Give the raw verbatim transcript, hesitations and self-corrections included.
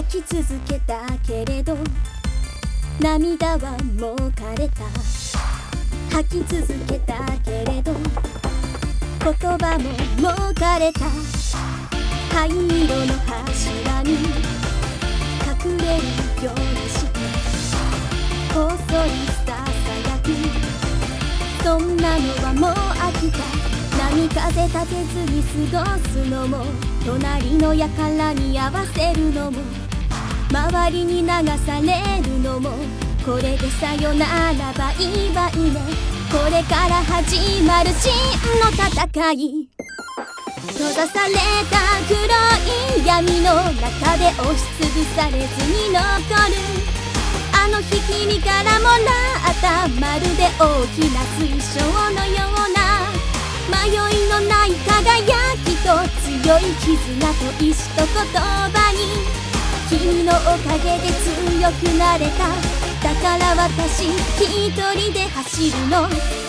吐き続けたけれど涙はもう枯れた。吐き続けたけれど言葉ももう枯れた。灰色の柱に隠れるようにしてこっそりささやく。そんなのはもう飽きた。波風立てずに過ごすのも隣の輩に合わせるのも周りに流されるのもこれでさよならバイバイね。これから始まる真の戦い。閉ざされた黒い闇の中で押しつぶされずに残るあの日君からもらったまるで大きな水晶のような迷いのない輝きと強い絆と意志と言葉に君のおかげで強くなれた。だから私一人で走るの